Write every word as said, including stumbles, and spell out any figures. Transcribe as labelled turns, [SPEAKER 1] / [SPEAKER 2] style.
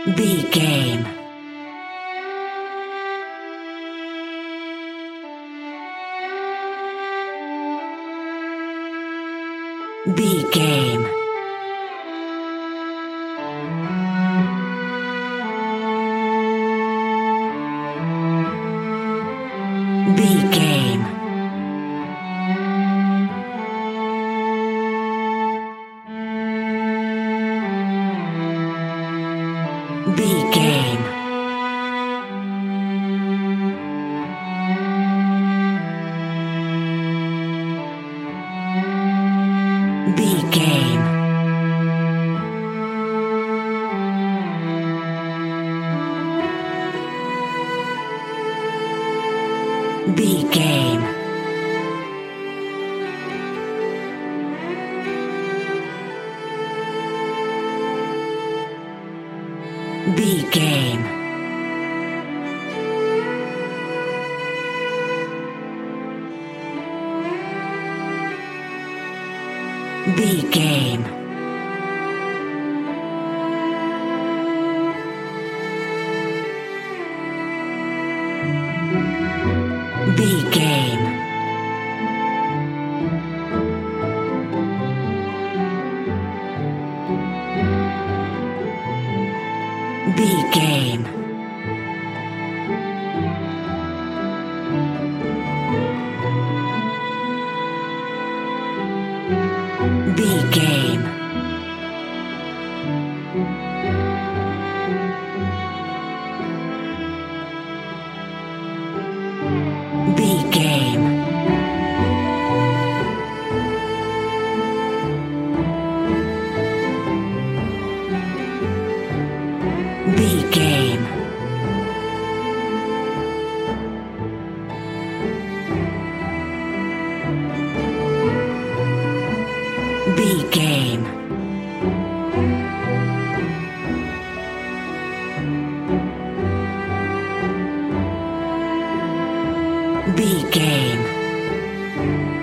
[SPEAKER 1] B game. B game. B game. B game. B game. B game. B game. B game. B game. B game. B game. B game. B game. B game. B game.